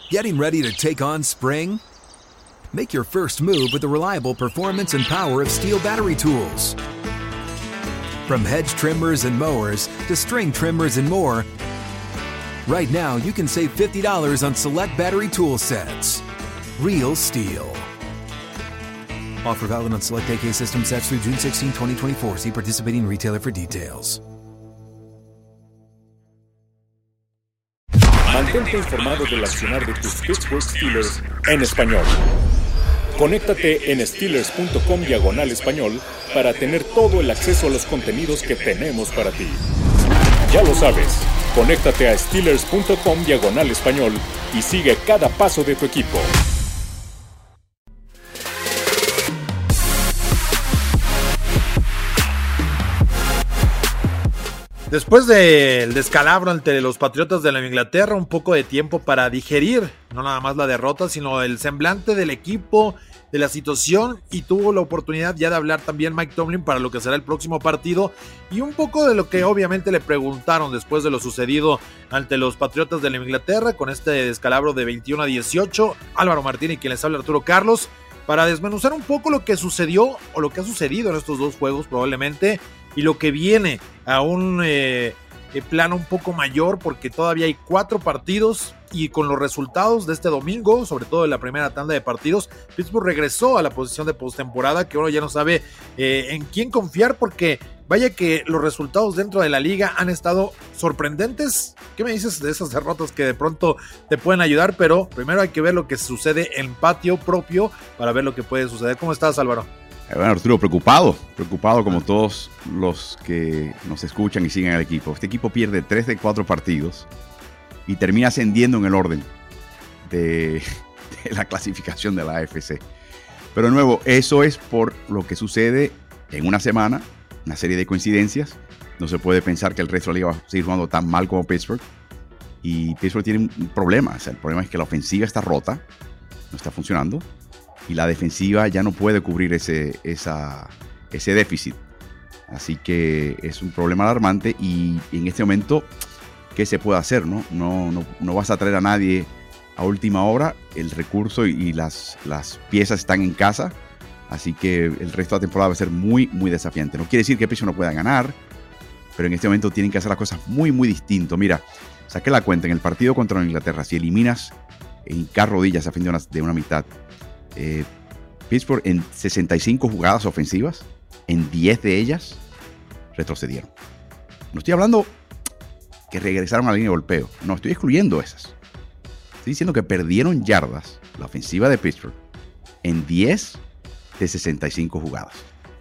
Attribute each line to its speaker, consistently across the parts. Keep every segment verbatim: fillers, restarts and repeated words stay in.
Speaker 1: Getting ready to take on spring? Make your first move with the reliable performance and power of Steel battery tools. From hedge trimmers and mowers to string trimmers and more, right now you can save fifty dollars on select battery tool sets. Real Steel. Offer valid on select A K system sets through June sixteenth, twenty twenty-four. See participating retailer for details.
Speaker 2: Mantente informado del accionar de tus Pittsburgh Steelers en español. Conéctate en Steelers.com diagonal español para tener todo el acceso a los contenidos que tenemos para ti. Ya lo sabes, conéctate a Steelers.com diagonal español y sigue cada paso de tu equipo.
Speaker 3: Después del descalabro ante los Patriotas de Nueva Inglaterra, un poco de tiempo para digerir, no nada más la derrota, sino el semblante del equipo, de la situación, y tuvo la oportunidad ya de hablar también Mike Tomlin para lo que será el próximo partido, y un poco de lo que obviamente le preguntaron después de lo sucedido ante los Patriotas de Nueva Inglaterra, con este descalabro de veintiuno a dieciocho, Álvaro Martín y quien les habla Arturo Carlos, para desmenuzar un poco lo que sucedió, o lo que ha sucedido en estos dos juegos probablemente, y lo que viene a un eh, eh, plano un poco mayor, porque todavía hay cuatro partidos y con los resultados de este domingo, sobre todo de la primera tanda de partidos, Pittsburgh regresó a la posición de postemporada, que uno ya no sabe eh, en quién confiar, porque vaya que los resultados dentro de la liga han estado sorprendentes. ¿Qué me dices de esas derrotas que de pronto te pueden ayudar? Pero primero hay que ver lo que sucede en patio propio para ver lo que puede suceder. ¿Cómo estás, Álvaro?
Speaker 4: Bueno, Arturo, preocupado, preocupado como todos los que nos escuchan y siguen al equipo. Este equipo pierde tres de cuatro partidos y termina ascendiendo en el orden de, de la clasificación de la A F C. Pero de nuevo, eso es por lo que sucede en una semana, una serie de coincidencias. No se puede pensar que el resto de la liga va a seguir jugando tan mal como Pittsburgh. Y Pittsburgh tiene un problema. O sea, el problema es que la ofensiva está rota, no está funcionando. Y la defensiva ya no puede cubrir ese, esa, ese déficit. Así que es un problema alarmante y en este momento, ¿qué se puede hacer? No, no, no, no vas a traer a nadie a última hora. El recurso y, y las, las piezas están en casa. Así que el resto de la temporada va a ser muy, muy desafiante. No quiere decir que Pittsburgh no pueda ganar, pero en este momento tienen que hacer las cosas muy, muy distinto. Mira, saqué la cuenta en el partido contra Inglaterra. Si eliminas en cada rodillas a fin de una, de una mitad, Eh, Pittsburgh en sesenta y cinco jugadas ofensivas, en diez de ellas retrocedieron. No estoy hablando que regresaron a la línea de golpeo, no, estoy excluyendo esas. Estoy diciendo que perdieron yardas la ofensiva de Pittsburgh en diez de sesenta y cinco jugadas.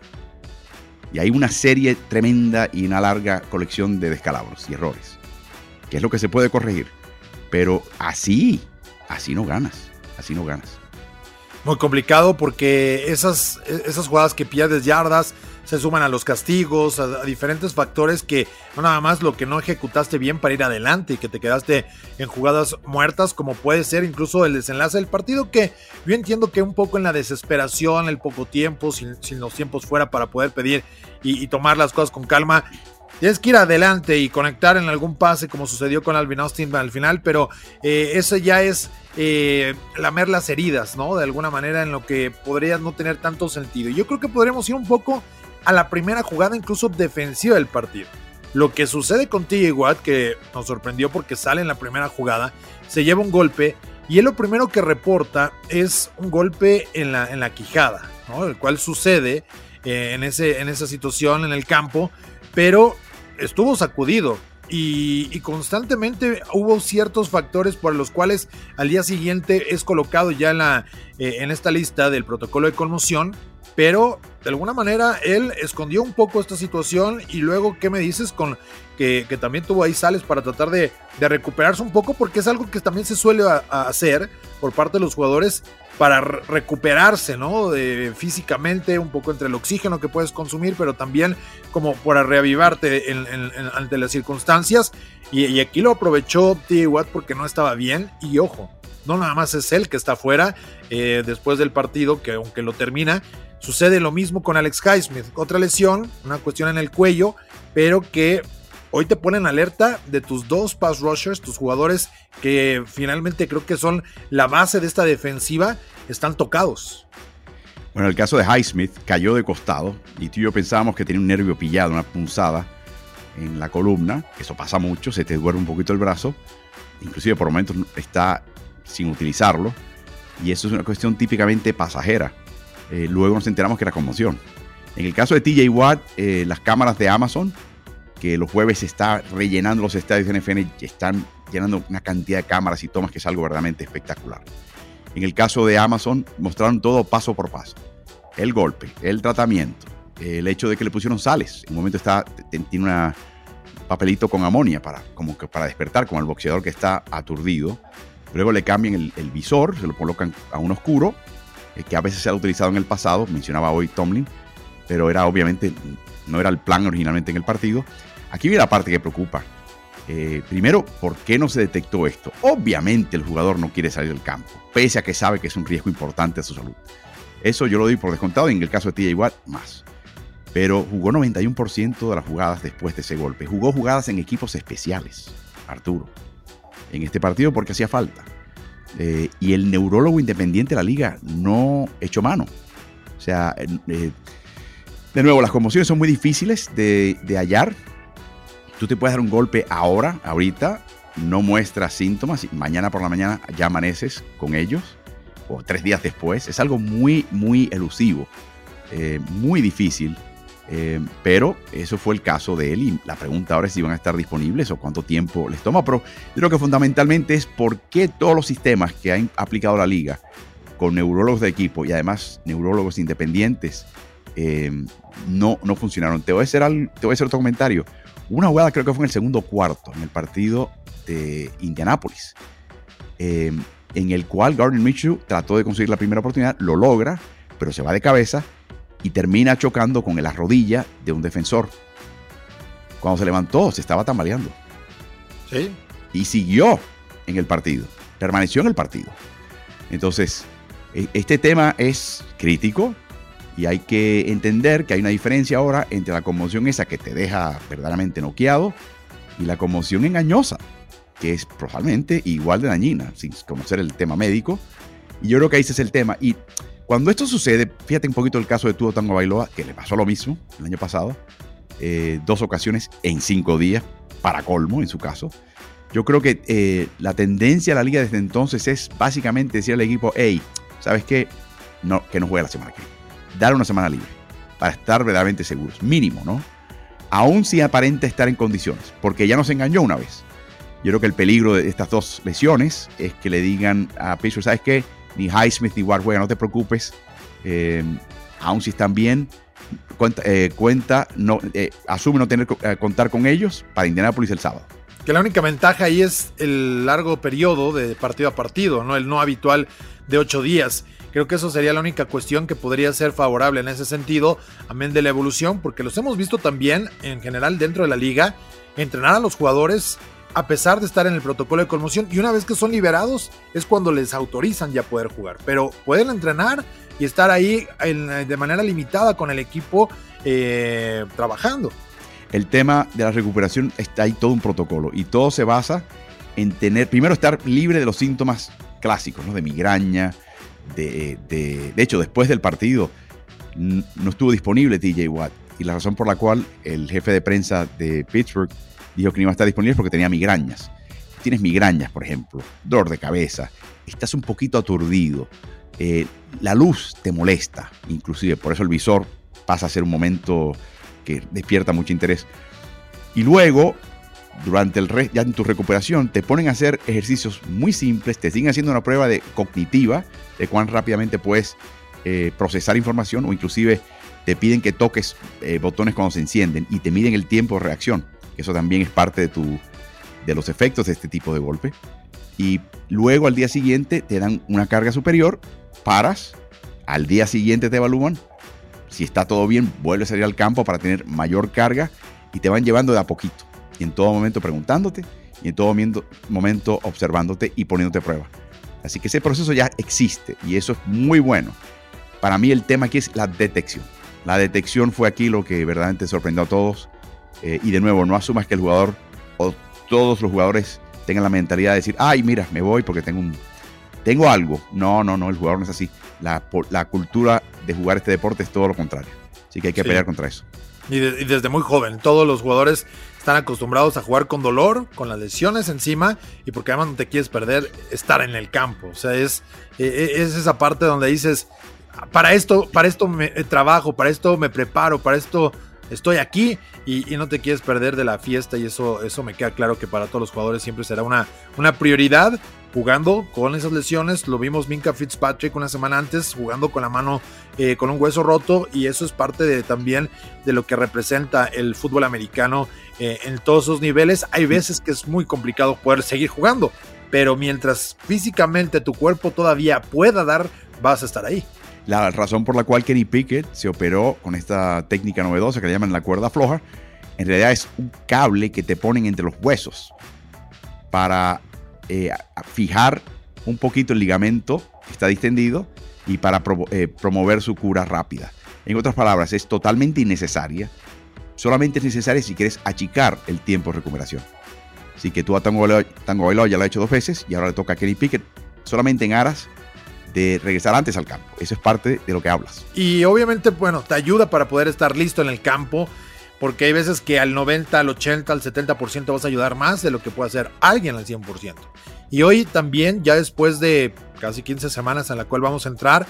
Speaker 4: Y hay una serie tremenda y una larga colección de descalabros y errores, que es lo que se puede corregir. Pero así, así no ganas, así no ganas.
Speaker 3: Muy complicado porque esas, esas jugadas que pierdes yardas se suman a los castigos, a, a diferentes factores que no nada más lo que no ejecutaste bien para ir adelante y que te quedaste en jugadas muertas, como puede ser incluso el desenlace del partido, que yo entiendo que un poco en la desesperación, el poco tiempo, sin, sin los tiempos fuera para poder pedir y, y tomar las cosas con calma, tienes que ir adelante y conectar en algún pase como sucedió con Alvin Austin al final, pero eh, eso ya es eh, lamer las heridas, ¿no? De alguna manera en lo que podría no tener tanto sentido. Yo creo que podríamos ir un poco a la primera jugada incluso defensiva del partido. Lo que sucede con T J Watt, que nos sorprendió porque sale en la primera jugada, se lleva un golpe y él lo primero que reporta es un golpe en la, en la quijada, ¿no? El cual sucede eh, en, ese, en esa situación en el campo, pero estuvo sacudido y, y constantemente hubo ciertos factores por los cuales al día siguiente es colocado ya en, la, eh, en esta lista del protocolo de conmoción, pero de alguna manera él escondió un poco esta situación. Y luego, ¿qué me dices con que, que también tuvo ahí sales para tratar de, de recuperarse un poco? Porque es algo que también se suele a, a hacer por parte de los jugadores para recuperarse, ¿no? De, físicamente, un poco entre el oxígeno que puedes consumir, pero también como para reavivarte en, en, en, ante las circunstancias. Y, y aquí lo aprovechó T J Watt porque no estaba bien. Y ojo, no nada más es él que está fuera eh, después del partido, que aunque lo termina, sucede lo mismo con Alex Highsmith, otra lesión, una cuestión en el cuello, pero que hoy te ponen alerta de tus dos pass rushers, tus jugadores que finalmente creo que son la base de esta defensiva, están tocados.
Speaker 4: Bueno, el caso de Highsmith cayó de costado y tú y yo pensábamos que tenía un nervio pillado, una punzada en la columna. Eso pasa mucho, se te duerme un poquito el brazo, inclusive por momentos está sin utilizarlo, y eso es una cuestión típicamente pasajera. Eh, luego nos enteramos que era conmoción. En el caso de T J Watt, eh, las cámaras de Amazon, que los jueves está rellenando los estadios de N F L, están llenando una cantidad de cámaras y tomas que es algo verdaderamente espectacular. En el caso de Amazon, mostraron todo paso por paso. El golpe, el tratamiento, el hecho de que le pusieron sales. En un momento está, tiene un papelito con amonia para, como que para despertar, como el boxeador que está aturdido. Luego le cambian el, el visor, se lo colocan a un oscuro, eh, que a veces se ha utilizado en el pasado, mencionaba hoy Tomlin, pero era obviamente, no era el plan originalmente en el partido. Aquí viene la parte que preocupa. Eh, primero, ¿por qué no se detectó esto? Obviamente el jugador no quiere salir del campo, pese a que sabe que es un riesgo importante a su salud. Eso yo lo doy por descontado, y en el caso de T J Watt, más. Pero jugó noventa y uno por ciento de las jugadas después de ese golpe. Jugó jugadas en equipos especiales, Arturo, en este partido porque hacía falta. Eh, y el neurólogo independiente de la liga no echó mano. O sea, eh, de nuevo, las conmociones son muy difíciles de, de hallar. Tú te puedes dar un golpe ahora, ahorita, no muestras síntomas, y mañana por la mañana ya amaneces con ellos, o tres días después. Es algo muy, muy elusivo, eh, muy difícil, eh, pero eso fue el caso de él, y la pregunta ahora es si van a estar disponibles o cuánto tiempo les toma. Pero yo creo que fundamentalmente es por qué todos los sistemas que ha aplicado la liga, con neurólogos de equipo y además neurólogos independientes, eh, no, no funcionaron. Te voy a hacer, al, te voy a hacer otro comentario. Una jugada, creo que fue en el segundo cuarto, en el partido de Indianápolis, eh, en el cual Gardner Minshew trató de conseguir la primera oportunidad, lo logra, pero se va de cabeza y termina chocando con la rodilla de un defensor. Cuando se levantó, se estaba tambaleando.
Speaker 3: Sí.
Speaker 4: Y siguió en el partido, permaneció en el partido. Entonces, este tema es crítico. Y hay que entender que hay una diferencia ahora entre la conmoción esa que te deja verdaderamente noqueado y la conmoción engañosa, que es probablemente igual de dañina, sin conocer el tema médico. Y yo creo que ese es el tema. Y cuando esto sucede, fíjate un poquito el caso de Tua Tagovailoa, que le pasó lo mismo el año pasado, eh, dos ocasiones en cinco días, para colmo en su caso. Yo creo que eh, la tendencia de la liga desde entonces es básicamente decir al equipo, hey, ¿sabes qué? No, que no juegue la semana que viene. Dar una semana libre para estar verdaderamente seguros, mínimo, ¿no? Aún si aparenta estar en condiciones, porque ya nos engañó una vez. Yo creo que el peligro de estas dos lesiones es que le digan a Pittsburgh, ¿sabes qué? Ni Highsmith ni Watt juegan, no te preocupes, eh, aún si están bien, cuenta, eh, cuenta no, eh, asume no tener que eh, contar con ellos para Indianápolis el sábado.
Speaker 3: Que la única ventaja ahí es el largo periodo de partido a partido, ¿no? El no habitual de ocho días. Creo que eso sería la única cuestión que podría ser favorable en ese sentido, amén de la evolución, porque los hemos visto también en general dentro de la liga entrenar a los jugadores a pesar de estar en el protocolo de conmoción, y una vez que son liberados es cuando les autorizan ya poder jugar, pero pueden entrenar y estar ahí en, de manera limitada con el equipo eh, trabajando.
Speaker 4: El tema de la recuperación está ahí todo un protocolo, y todo se basa en tener, primero, estar libre de los síntomas clásicos, ¿no? De migraña. De, de, de hecho, después del partido n- no estuvo disponible T J Watt, y la razón por la cual el jefe de prensa de Pittsburgh dijo que no iba a estar disponible es porque tenía migrañas. Tienes migrañas, por ejemplo, dolor de cabeza, estás un poquito aturdido, eh, la luz te molesta, inclusive por eso el visor pasa a ser un momento que despierta mucho interés. Y luego, durante el re- ya en tu recuperación, te ponen a hacer ejercicios muy simples, te siguen haciendo una prueba de cognitiva de cuán rápidamente puedes eh, procesar información, o inclusive te piden que toques eh, botones cuando se encienden, y te miden el tiempo de reacción. Eso también es parte de, tu, de los efectos de este tipo de golpe. Y luego al día siguiente te dan una carga superior, paras, al día siguiente te evalúan, si está todo bien, vuelves a salir al campo para tener mayor carga, y te van llevando de a poquito, y en todo momento preguntándote, y en todo momento observándote y poniéndote a prueba. Así que ese proceso ya existe, y eso es muy bueno. Para mí el tema aquí es la detección. La detección fue aquí lo que verdaderamente sorprendió a todos. Eh, y de nuevo, no asumas que el jugador o todos los jugadores tengan la mentalidad de decir, ay, mira, me voy porque tengo un tengo algo. No, no, no, el jugador no es así. La, la cultura de jugar este deporte es todo lo contrario. Así que hay que sí. pelear contra eso.
Speaker 3: Y, de, y desde muy joven, todos los jugadores están acostumbrados a jugar con dolor, con las lesiones encima, y porque además no te quieres perder estar en el campo. O sea, es, es esa parte donde dices, para esto, para esto me trabajo, para esto me preparo, para esto estoy aquí, y, y no te quieres perder de la fiesta, y eso, eso me queda claro que para todos los jugadores siempre será una, una prioridad. Jugando con esas lesiones, lo vimos Minkah Fitzpatrick una semana antes, jugando con la mano, eh, con un hueso roto, y eso es parte de, también de lo que representa el fútbol americano eh, en todos sus niveles. Hay veces que es muy complicado poder seguir jugando, pero mientras físicamente tu cuerpo todavía pueda dar, vas a estar ahí.
Speaker 4: La razón por la cual Kenny Pickett se operó con esta técnica novedosa que le llaman la cuerda floja, en realidad es un cable que te ponen entre los huesos para Eh, fijar un poquito el ligamento que está distendido y para pro, eh, promover su cura rápida. En otras palabras, es totalmente innecesaria. Solamente es necesaria si quieres achicar el tiempo de recuperación. Así que tú a Tango Bailoa ya lo ha hecho dos veces y ahora le toca a Kenny Pickett solamente en aras de regresar antes al campo. Eso es parte de lo que hablas.
Speaker 3: Y obviamente, bueno, te ayuda para poder estar listo en el campo, porque hay veces que al noventa, al ochenta, al setenta por ciento vas a ayudar más de lo que puede hacer alguien al cien por ciento. Y hoy también, ya después de casi quince semanas en la cual vamos a entrar,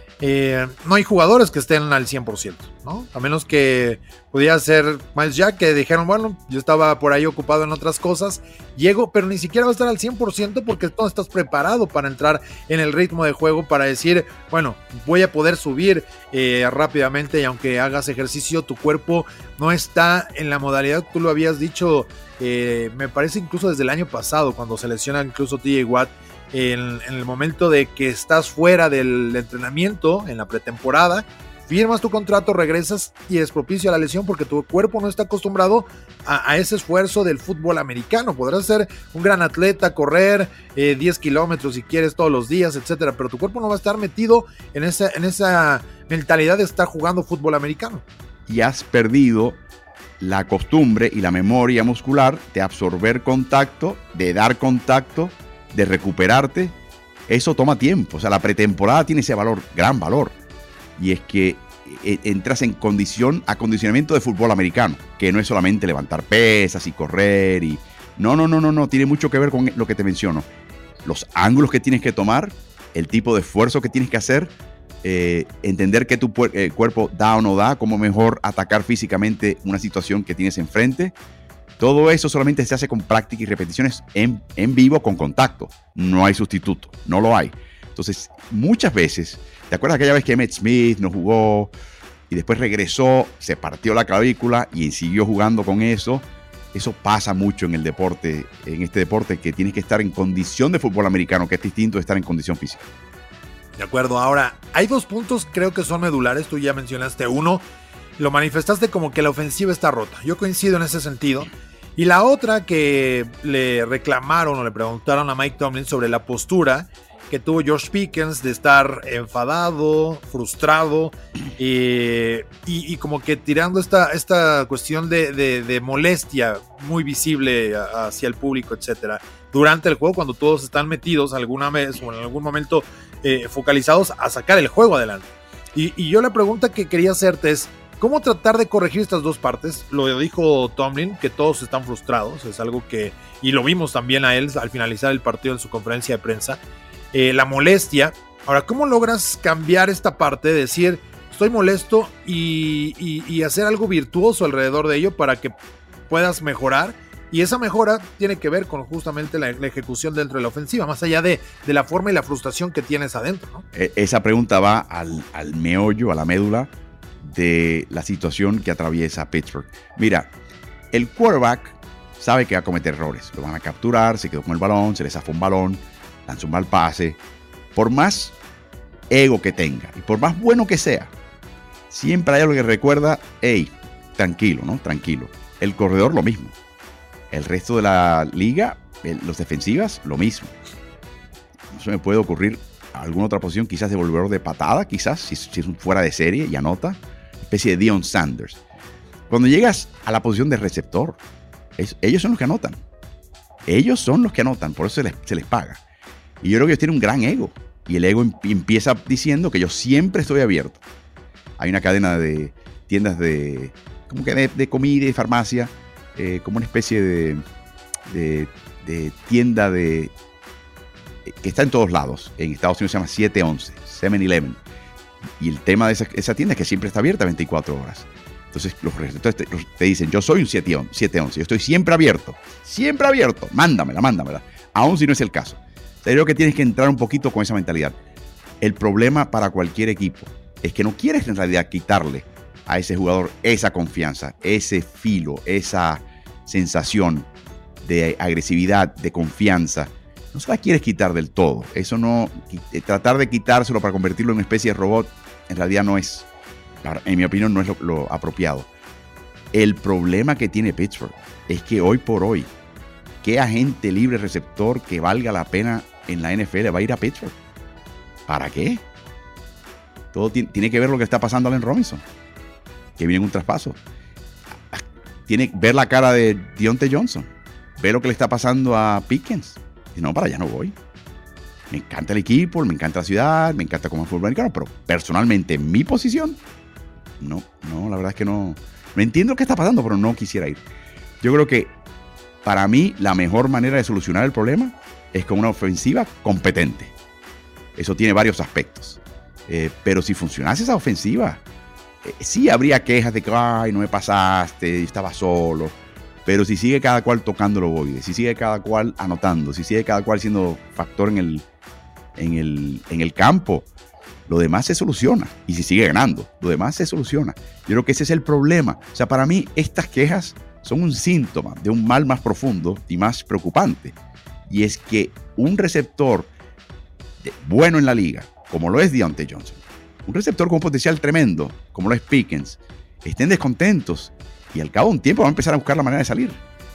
Speaker 3: eh, no hay jugadores que estén al cien por ciento, ¿no? A menos que pudiera ser Miles Jack, que dijeron, bueno, yo estaba por ahí ocupado en otras cosas, llego, pero ni siquiera va a estar al cien por ciento porque no estás preparado para entrar en el ritmo de juego, para decir, bueno, voy a poder subir eh, rápidamente, y aunque hagas ejercicio, tu cuerpo no está en la modalidad, tú lo habías dicho, eh, me parece incluso desde el año pasado, cuando se lesiona incluso T J Watt, En, en el momento de que estás fuera del entrenamiento, en la pretemporada, firmas tu contrato, regresas y es propicio a la lesión porque tu cuerpo no está acostumbrado a, a ese esfuerzo del fútbol americano. Podrás ser un gran atleta, correr eh, diez kilómetros si quieres todos los días, etcétera, pero tu cuerpo no va a estar metido en esa, en esa mentalidad de estar jugando fútbol americano.
Speaker 4: Y has perdido la costumbre y la memoria muscular de absorber contacto, de dar contacto, de recuperarte. Eso toma tiempo. O sea, la pretemporada tiene ese valor, gran valor, y es que eh, entras en condición, acondicionamiento de fútbol americano, que no es solamente levantar pesas y correr y no, no, no, no, no, tiene mucho que ver con lo que te menciono, los ángulos que tienes que tomar, el tipo de esfuerzo que tienes que hacer, eh, entender que tu eh, cuerpo da o no da, cómo mejor atacar físicamente una situación que tienes enfrente. Todo eso solamente se hace con práctica y repeticiones en, en vivo, con contacto. No hay sustituto, no lo hay. Entonces, muchas veces, ¿te acuerdas aquella vez que Emmitt Smith no jugó y después regresó, se partió la clavícula y siguió jugando con eso? Eso pasa mucho en el deporte, en este deporte, que tienes que estar en condición de fútbol americano, que es distinto de estar en condición física.
Speaker 3: De acuerdo, ahora, hay dos puntos creo que son medulares, tú ya mencionaste uno, lo manifestaste como que la ofensiva está rota, yo coincido en ese sentido. Y la otra que le reclamaron o le preguntaron a Mike Tomlin sobre la postura que tuvo George Pickens de estar enfadado, frustrado eh, y, y como que tirando esta, esta cuestión de, de, de molestia muy visible hacia el público, etcétera, durante el juego, cuando todos están metidos alguna vez o en algún momento eh, focalizados a sacar el juego adelante. Y, y yo la pregunta que quería hacerte es, ¿cómo tratar de corregir estas dos partes? Lo dijo Tomlin, que todos están frustrados, es algo que, y lo vimos también a él al finalizar el partido en su conferencia de prensa, eh, la molestia. Ahora, ¿cómo logras cambiar esta parte de decir, estoy molesto y, y, y hacer algo virtuoso alrededor de ello para que puedas mejorar? Y esa mejora tiene que ver con justamente la, la ejecución dentro de la ofensiva, más allá de, de la forma y la frustración que tienes adentro, ¿no?
Speaker 4: Esa pregunta va al, al meollo, a la médula de la situación que atraviesa Pittsburgh. Mira, el quarterback sabe que va a cometer errores. Lo van a capturar, se quedó con el balón, se le zafó un balón, lanzó un mal pase. Por más ego que tenga y por más bueno que sea, siempre hay algo que recuerda, hey, tranquilo, ¿no? Tranquilo. El corredor, lo mismo. El resto de la liga, los defensivas, lo mismo. No se me puede ocurrir alguna otra posición, quizás devolvedor de patada, quizás, si, si es un fuera de serie y anota. Especie de Deion Sanders. cuando llegas a la posición de receptor, es, ellos son los que anotan. Ellos son los que anotan, por eso se les, se les paga. Y yo creo que ellos tienen un gran ego. Y el ego em, empieza diciendo que yo siempre estoy abierto. Hay una cadena de tiendas de, como que de, de comida y de farmacia, eh, como una especie de, de, de tienda de, que está en todos lados. En Estados Unidos se llama siete once, siete eleven. Y el tema de esa, esa tienda es que siempre está abierta veinticuatro horas. Entonces los receptores te, te dicen, yo soy un siete once, yo estoy siempre abierto, siempre abierto, mándamela, mándamela, aun si no es el caso. O sea, yo creo que tienes que entrar un poquito con esa mentalidad. El problema para cualquier equipo es que no quieres en realidad quitarle a ese jugador esa confianza, ese filo, esa sensación de agresividad, de confianza. No se la quieres quitar del todo. Eso no, tratar de quitárselo para convertirlo en una especie de robot, en realidad no es, en mi opinión, no es lo, lo apropiado. El problema que tiene Pittsburgh es que hoy por hoy, ¿qué agente libre receptor que valga la pena en la N F L va a ir a Pittsburgh? ¿Para qué? Todo tiene, tiene que ver lo que está pasando a Allen Robinson, que viene en un traspaso. Tiene que ver la cara de Diontae Johnson, ver lo que le está pasando a Pickens. Y no, para allá no voy. Me encanta el equipo, me encanta la ciudad, me encanta cómo es el fútbol americano, pero personalmente en mi posición, no, no, la verdad es que no. No entiendo lo que está pasando, pero no quisiera ir. Yo creo que para mí la mejor manera de solucionar el problema es con una ofensiva competente. Eso tiene varios aspectos. Eh, pero si funcionase esa ofensiva, eh, sí habría quejas de que, ay, no me pasaste, estaba solo. Pero si sigue cada cual tocando el ovoide, si sigue cada cual anotando, si sigue cada cual siendo factor en el, en el, en el campo, lo demás se soluciona. Y si sigue ganando, lo demás se soluciona. Yo creo que ese es el problema. O sea, para mí estas quejas son un síntoma de un mal más profundo y más preocupante. Y es que un receptor de, bueno en la liga, como lo es Diontae Johnson, un receptor con potencial tremendo, como lo es Pickens, estén descontentos y al cabo de un tiempo van a empezar a buscar la manera de salir.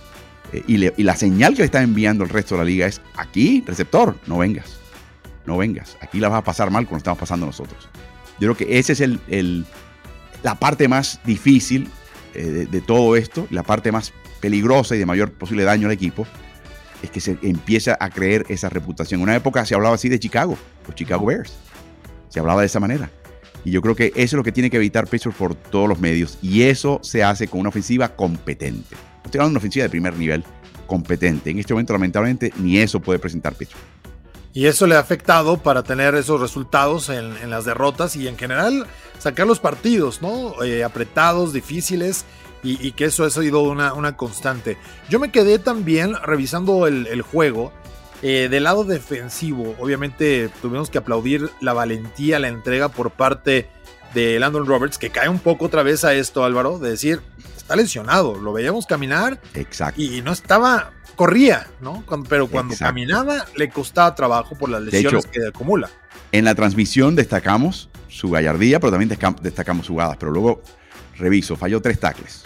Speaker 4: Eh, y, le, y la señal que le está enviando el resto de la liga es, aquí, receptor, no vengas, no vengas, aquí la vas a pasar mal como lo estamos pasando nosotros. Yo creo que esa es el, el, la parte más difícil eh, de, de todo esto, la parte más peligrosa y de mayor posible daño al equipo, es que se empieza a creer esa reputación. En una época se hablaba así de Chicago, los Chicago Bears. Se hablaba de esa manera. Y yo creo que eso es lo que tiene que evitar Pittsburgh por todos los medios. Y eso se hace con una ofensiva competente. Estoy hablando de una ofensiva de primer nivel, competente. En este momento, lamentablemente, ni eso puede presentar Pittsburgh.
Speaker 3: Y eso le ha afectado para tener esos resultados en, en las derrotas y en general sacar los partidos, ¿no? Eh, apretados, difíciles. Y, y que eso ha sido una, una constante. Yo me quedé también revisando el, el juego eh, del lado defensivo. Obviamente tuvimos que aplaudir la valentía, la entrega por parte de Landon Roberts, que cae un poco otra vez a esto, Álvaro, de decir, está lesionado, lo veíamos caminar.
Speaker 4: Exacto.
Speaker 3: Y no estaba, corría, ¿no? Cuando, pero cuando
Speaker 4: Exacto.
Speaker 3: caminaba le costaba trabajo por las lesiones de hecho, que acumula.
Speaker 4: En la transmisión destacamos su gallardía, pero también destacamos jugadas, pero luego reviso, falló tres tackles.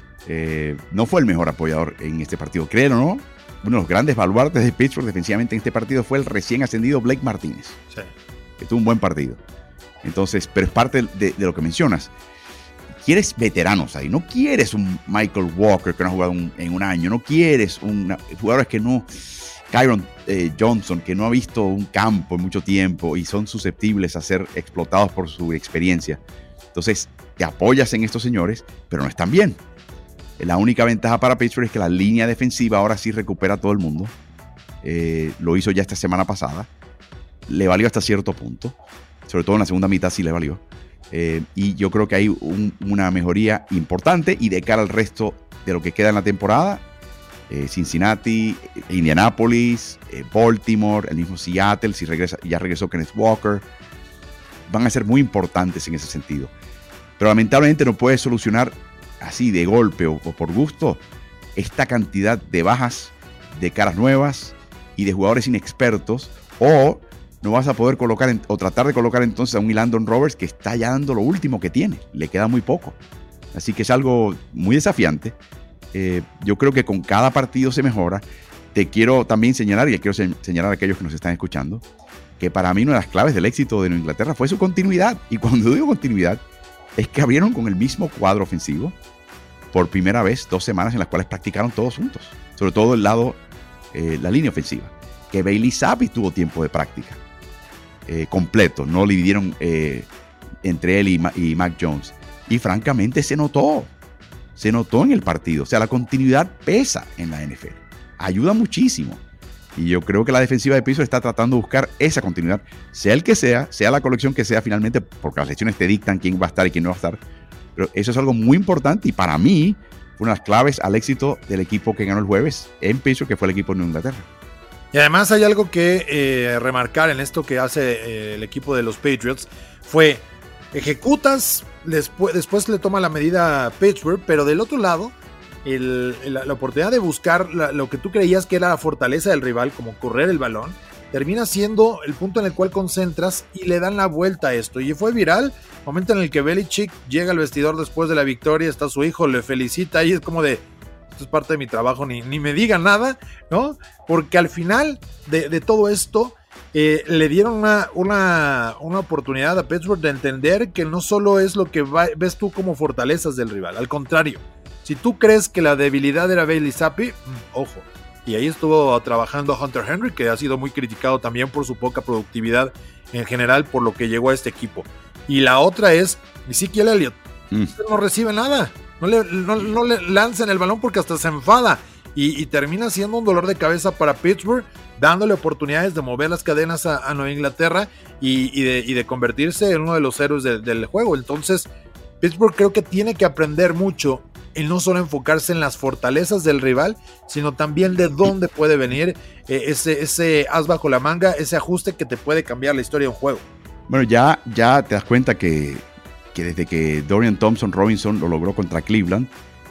Speaker 4: Eh, no fue el mejor apoyador en este partido, créelo o no. Uno de los grandes baluartes de Pittsburgh defensivamente en este partido fue el recién ascendido Blake Martínez, sí, que tuvo un buen partido. Entonces, pero es parte de, de lo que mencionas. Quieres veteranos ahí, no quieres un Michael Walker que no ha jugado un, en un año, no quieres un jugadores que no, Kyron eh, Johnson, que no ha visto un campo en mucho tiempo y son susceptibles a ser explotados por su experiencia. Entonces, te apoyas en estos señores, pero no están bien. La única ventaja para Pittsburgh es que la línea defensiva ahora sí recupera a todo el mundo. Eh, lo hizo ya esta semana pasada. Le valió hasta cierto punto. Sobre todo en la segunda mitad sí le valió. Eh, y yo creo que hay un, una mejoría importante. Y de cara al resto de lo que queda en la temporada, eh, Cincinnati, Indianapolis, eh, Baltimore, el mismo Seattle, si regresa, ya regresó Kenneth Walker, van a ser muy importantes en ese sentido. Pero lamentablemente no puede solucionar así de golpe o, o por gusto esta cantidad de bajas, de caras nuevas y de jugadores inexpertos, o no vas a poder colocar en, o tratar de colocar entonces a un Landon Roberts que está ya dando lo último que tiene, le queda muy poco, así que es algo muy desafiante. Eh, yo creo que con cada partido se mejora. Te quiero también señalar, y quiero señalar a aquellos que nos están escuchando, que para mí una de las claves del éxito de Nueva Inglaterra fue su continuidad, y cuando digo continuidad es que abrieron con el mismo cuadro ofensivo por primera vez dos semanas en las cuales practicaron todos juntos, sobre todo el lado, eh, la línea ofensiva, que Bailey Zappi tuvo tiempo de práctica eh, completo, no le dividieron eh, entre él y, Ma- y Mac Jones, y francamente se notó, se notó en el partido, o sea, la continuidad pesa en la N F L, ayuda muchísimo, y yo creo que la defensiva de Pittsburgh está tratando de buscar esa continuidad, sea el que sea, sea la colección que sea finalmente, porque las lesiones te dictan quién va a estar y quién no va a estar. Pero eso es algo muy importante y para mí fue una de las claves al éxito del equipo que ganó el jueves en Pittsburgh, que fue el equipo de Nueva Inglaterra.
Speaker 3: Y además hay algo que eh, remarcar en esto que hace eh, el equipo de los Patriots. Fue, ejecutas, después, después le toma la medida a Pittsburgh, pero del otro lado, el, la, la oportunidad de buscar la, lo que tú creías que era la fortaleza del rival, como correr el balón, termina siendo el punto en el cual concentras y le dan la vuelta a esto. Y fue viral, momento en el que Belichick llega al vestidor después de la victoria, está su hijo, le felicita y es como de, esto es parte de mi trabajo, ni, ni me digan nada, ¿no? Porque al final de, de todo esto, eh, le dieron una, una, una oportunidad a Pittsburgh de entender que no solo es lo que va, ves tú como fortalezas del rival, al contrario, si tú crees que la debilidad era Bailey Zappi, ojo. Y ahí estuvo trabajando Hunter Henry, que ha sido muy criticado también por su poca productividad en general, por lo que llegó a este equipo. Y la otra es Ezekiel Elliott. Mm. No recibe nada. No le, no, no le lancen el balón porque hasta se enfada. Y, y termina siendo un dolor de cabeza para Pittsburgh, dándole oportunidades de mover las cadenas a, a Nueva Inglaterra y, y, de, y de convertirse en uno de los héroes de, del juego. Entonces, Pittsburgh creo que tiene que aprender mucho en no solo enfocarse en las fortalezas del rival, sino también de dónde puede venir eh, ese, ese as bajo la manga, ese ajuste que te puede cambiar la historia de un juego.
Speaker 4: Bueno, ya, ya te das cuenta que, que desde que Dorian Thompson Robinson lo logró contra Cleveland,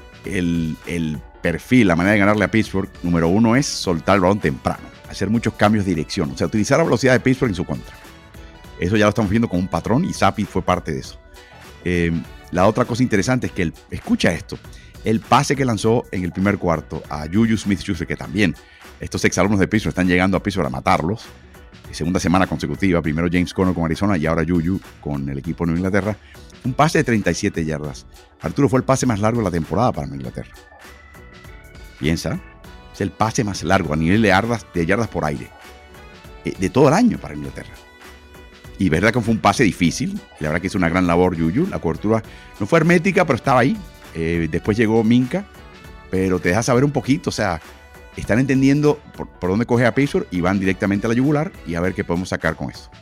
Speaker 4: el, el perfil, la manera de ganarle a Pittsburgh, número uno es soltar el balón temprano, hacer muchos cambios de dirección, o sea, utilizar la velocidad de Pittsburgh en su contra. Eso ya lo estamos viendo como un patrón y Zappi fue parte de eso. Eh, La otra cosa interesante es que, el, escucha esto, el pase que lanzó en el primer cuarto a Juju Smith-Schuster, que también estos exalumnos de Pittsburgh están llegando a Pittsburgh a matarlos, segunda semana consecutiva, primero James Conner con Arizona y ahora Juju con el equipo de Nueva Inglaterra, un pase de treinta y siete yardas. Arturo, fue el pase más largo de la temporada para Nueva Inglaterra. Piensa, es el pase más largo a nivel de yardas, de yardas por aire, de todo el año para Inglaterra. Y verdad que fue un pase difícil. La verdad que hizo una gran labor Juju. La cobertura no fue hermética, pero estaba ahí. Eh, después llegó Minka, pero te deja saber un poquito. O sea, están entendiendo por, por dónde coge a Pittsburgh y van directamente a la yugular y a ver qué podemos sacar con esto.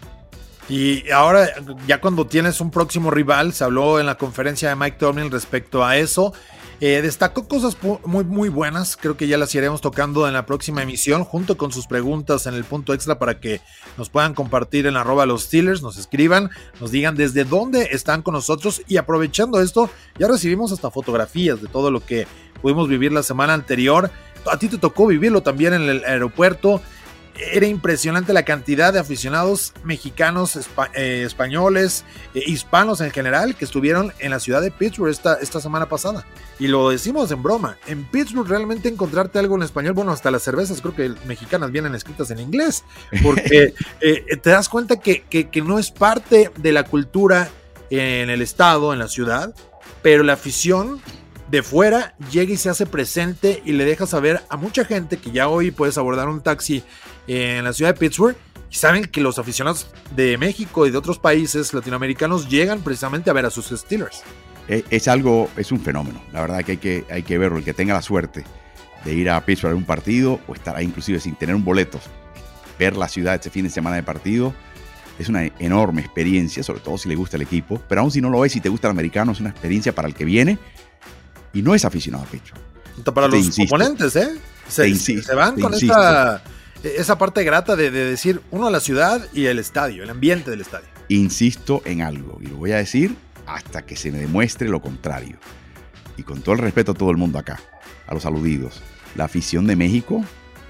Speaker 3: Y ahora, ya cuando tienes un próximo rival, se habló en la conferencia de Mike Tomlin respecto a eso. Eh, destacó cosas muy, muy buenas, creo que ya las iremos tocando en la próxima emisión, junto con sus preguntas en el punto extra para que nos puedan compartir en arroba los Steelers, nos escriban, nos digan desde dónde están con nosotros y aprovechando esto, ya recibimos hasta fotografías de todo lo que pudimos vivir la semana anterior. A ti te tocó vivirlo también en el aeropuerto. Era impresionante la cantidad de aficionados mexicanos, espa- eh, españoles, eh, hispanos en general, que estuvieron en la ciudad de Pittsburgh esta, esta semana pasada. Y lo decimos en broma, en Pittsburgh realmente encontrarte algo en español, bueno, hasta las cervezas creo que mexicanas vienen escritas en inglés, porque eh, te das cuenta que, que, que no es parte de la cultura en el estado, en la ciudad, pero la afición de fuera llega y se hace presente y le deja saber a mucha gente que ya hoy puedes abordar un taxi en la ciudad de Pittsburgh y saben que los aficionados de México y de otros países latinoamericanos llegan precisamente a ver a sus Steelers.
Speaker 4: Es algo, es un fenómeno, la verdad que hay que, hay que verlo, el que tenga la suerte de ir a Pittsburgh a un partido o estar ahí inclusive sin tener un boleto, ver la ciudad este fin de semana de partido, es una enorme experiencia, sobre todo si le gusta el equipo, pero aún si no lo es, si te gusta el americano, es una experiencia para el que viene y no es aficionado a Pittsburgh.
Speaker 3: Para te los insisto, oponentes, ¿eh? Se, insisto, se van con esa, esa parte grata de, de decir uno a la ciudad y el estadio, el ambiente del estadio.
Speaker 4: Insisto en algo y lo voy a decir hasta que se me demuestre lo contrario. Y con todo el respeto a todo el mundo acá, a los aludidos, la afición de México,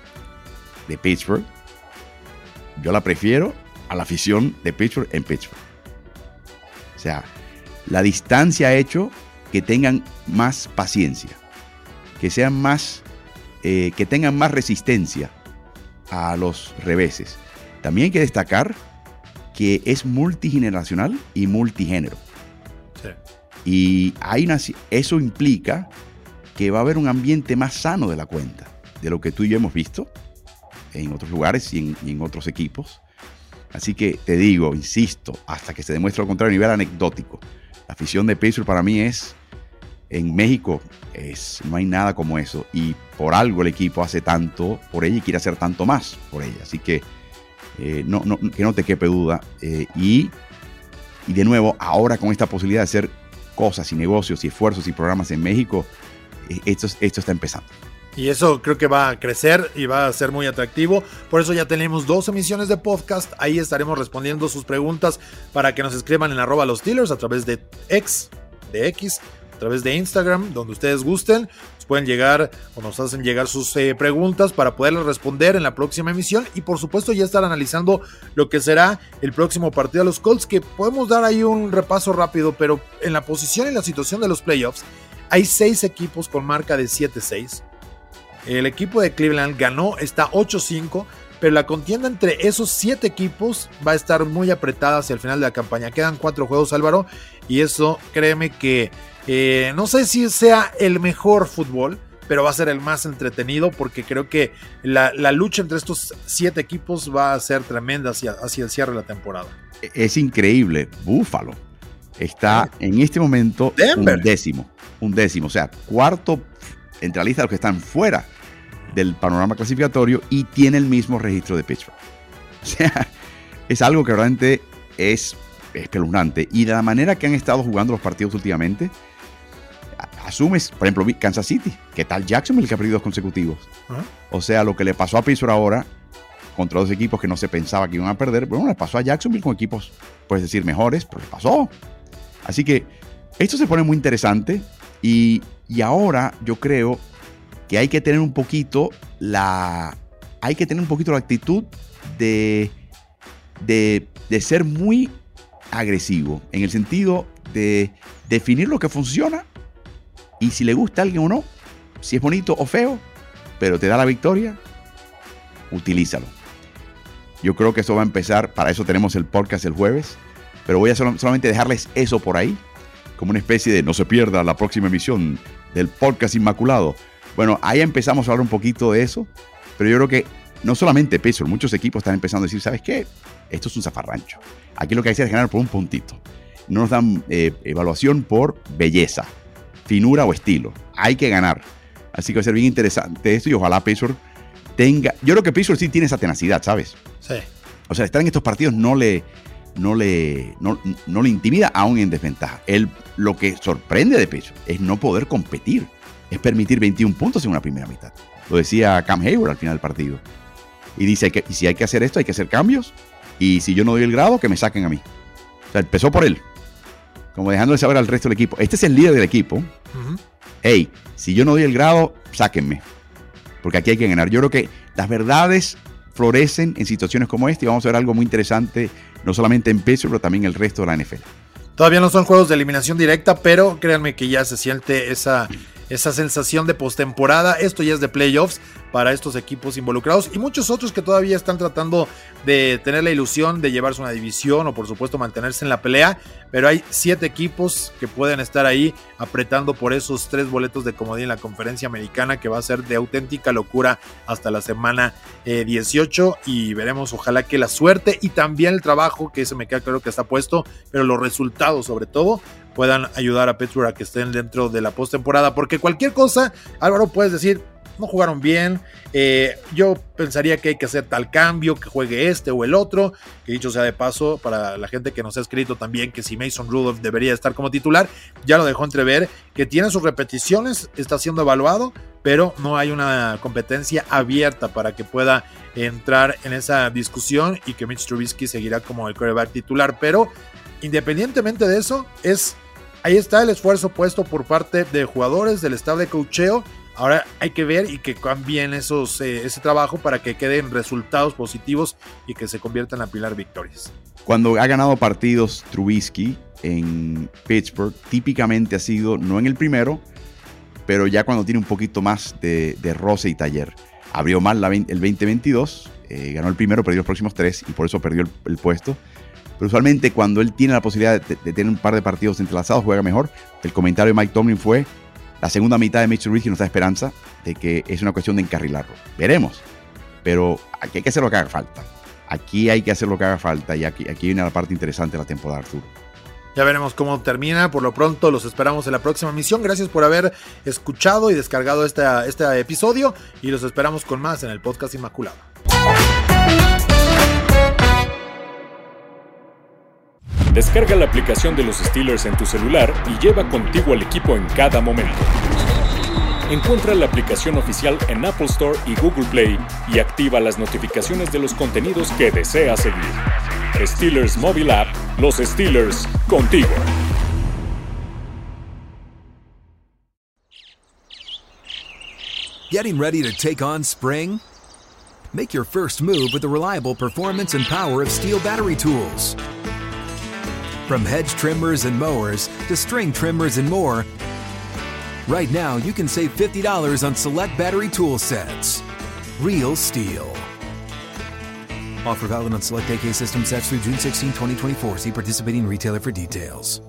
Speaker 4: de Pittsburgh, yo la prefiero a la afición de Pittsburgh en Pittsburgh. O sea, la distancia ha hecho que tengan más paciencia, que sean más, eh, que tengan más resistencia a los reveses. También hay que destacar que es multigeneracional y multigénero. Sí. Y hay una, eso implica que va a haber un ambiente más sano de la cuenta, de lo que tú y yo hemos visto en otros lugares y en, y en otros equipos. Así que te digo, insisto, hasta que se demuestre lo contrario a nivel anecdótico, la afición de Pacers para mí es, en México, es, no hay nada como eso. Y por algo el equipo hace tanto por ella y quiere hacer tanto más por ella. Así que, eh, no, no, que no te quepe duda. Eh, y, y de nuevo, ahora con esta posibilidad de hacer cosas y negocios y esfuerzos y programas en México, eh, esto, esto está empezando.
Speaker 3: Y eso creo que va a crecer y va a ser muy atractivo. Por eso ya tenemos dos emisiones de podcast. Ahí estaremos respondiendo sus preguntas para que nos escriban en arroba los Steelers a través de X, de X, a través de Instagram, donde ustedes gusten. Nos pueden llegar o nos hacen llegar sus eh, preguntas para poderles responder en la próxima emisión. Y por supuesto ya estar analizando lo que será el próximo partido de los Colts, que podemos dar ahí un repaso rápido, pero en la posición y la situación de los playoffs hay seis equipos con marca de siete seis. El equipo de Cleveland ganó, está ocho cinco, pero la contienda entre esos siete equipos va a estar muy apretada hacia el final de la campaña. Quedan cuatro juegos, Álvaro, y eso, créeme que eh, no sé si sea el mejor fútbol, pero va a ser el más entretenido, porque creo que la, la lucha entre estos siete equipos va a ser tremenda hacia, hacia el cierre de la temporada.
Speaker 4: Es increíble. Buffalo está en este momento
Speaker 3: Denver.
Speaker 4: un décimo, un décimo, o sea, cuarto entre la lista de los que están fuera del panorama clasificatorio y tiene el mismo registro de Pittsburgh. O sea, es algo que realmente es espeluznante. Y de la manera que han estado jugando los partidos últimamente, asumes, por ejemplo, Kansas City, ¿qué tal Jacksonville, que ha perdido dos consecutivos? ¿Uh-huh? O sea, lo que le pasó a Pittsburgh ahora contra dos equipos que no se pensaba que iban a perder, bueno, le pasó a Jacksonville con equipos, puedes decir, mejores, pero le pasó. Así que esto se pone muy interesante y, y ahora yo creo que hay que tener un poquito la hay que tener un poquito la actitud de, de, de ser muy agresivo, en el sentido de definir lo que funciona y si le gusta a alguien o no, si es bonito o feo, pero te da la victoria, utilízalo. Yo creo que eso va a empezar, para eso tenemos el podcast el jueves, pero voy a sol- solamente dejarles eso por ahí, como una especie de no se pierda la próxima emisión del podcast Inmaculado. Bueno, ahí empezamos a hablar un poquito de eso, pero yo creo que no solamente Pittsburgh, muchos equipos están empezando a decir, ¿sabes qué? Esto es un zafarrancho. Aquí lo que hay que hacer es ganar por un puntito. No nos dan eh, evaluación por belleza, finura o estilo. Hay que ganar. Así que va a ser bien interesante esto y ojalá Pittsburgh tenga... Yo creo que Pittsburgh sí tiene esa tenacidad, ¿sabes?
Speaker 3: Sí.
Speaker 4: O sea, estar en estos partidos no le, no le, no, no le intimida aún en desventaja. Él, lo que sorprende de Pittsburgh es no poder competir. Es permitir veintiún puntos en una primera mitad. Lo decía Cam Hayward al final del partido. Y dice que y si hay que hacer esto, hay que hacer cambios. Y si yo no doy el grado, que me saquen a mí. O sea, empezó por él. Como dejándole saber al resto del equipo. Este es el líder del equipo. Uh-huh. Hey, si yo no doy el grado, sáquenme. Porque aquí hay que ganar. Yo creo que las verdades florecen en situaciones como esta. Y vamos a ver algo muy interesante, no solamente en Pittsburgh, pero también en el resto de la N F L.
Speaker 3: Todavía no son juegos de eliminación directa, pero créanme que ya se siente esa, esa sensación de postemporada. Esto ya es de playoffs para estos equipos involucrados y muchos otros que todavía están tratando de tener la ilusión de llevarse una división o por supuesto mantenerse en la pelea, pero hay siete equipos que pueden estar ahí apretando por esos tres boletos de comodín en la conferencia americana, que va a ser de auténtica locura hasta la semana eh, dieciocho, y veremos, ojalá que la suerte y también el trabajo, que se me queda claro que está puesto, pero los resultados sobre todo puedan ayudar a Pittsburgh a que estén dentro de la postemporada, porque cualquier cosa, Álvaro, puedes decir, no jugaron bien, eh, yo pensaría que hay que hacer tal cambio, que juegue este o el otro, que dicho sea de paso, para la gente que nos ha escrito también que si Mason Rudolph debería estar como titular, ya lo dejó entrever, que tiene sus repeticiones, está siendo evaluado, pero no hay una competencia abierta para que pueda entrar en esa discusión y que Mitch Trubisky seguirá como el quarterback titular, pero independientemente de eso, es ahí está el esfuerzo puesto por parte de jugadores, del staff de coacheo. Ahora hay que ver y que cambien esos, eh, ese trabajo para que queden resultados positivos y que se conviertan en pilar victorias.
Speaker 4: Cuando ha ganado partidos Trubisky en Pittsburgh, típicamente ha sido, no en el primero, pero ya cuando tiene un poquito más de, de roce y taller. Abrió mal la veinte, el veinte veintidós, eh, ganó el primero, perdió los próximos tres y por eso perdió el, el puesto. Pero usualmente cuando él tiene la posibilidad de, de tener un par de partidos entrelazados, juega mejor. El comentario de Mike Tomlin fue, La segunda mitad de Mitch Trubisky nos da esperanza de que es una cuestión de encarrilarlo. Veremos. Pero aquí hay que hacer lo que haga falta. Aquí hay que hacer lo que haga falta y aquí, aquí viene la parte interesante de la temporada, Arturo.
Speaker 3: Ya veremos cómo termina. Por lo pronto los esperamos en la próxima emisión. Gracias por haber escuchado y descargado este, este episodio y los esperamos con más en el Podcast Inmaculado.
Speaker 2: Descarga la aplicación de los Steelers en tu celular y lleva contigo al equipo en cada momento. Encuentra la aplicación oficial en Apple Store y Google Play y activa las notificaciones de los contenidos que deseas seguir. Steelers Mobile App, los Steelers contigo.
Speaker 1: Getting ready to take on spring? Make your first move with the reliable performance and power of Steel battery tools. From hedge trimmers and mowers to string trimmers and more, right now you can save fifty dollars on select battery tool sets. Real Steel. Offer valid on select A K system sets through June sixteenth, twenty twenty-four. See participating retailer for details.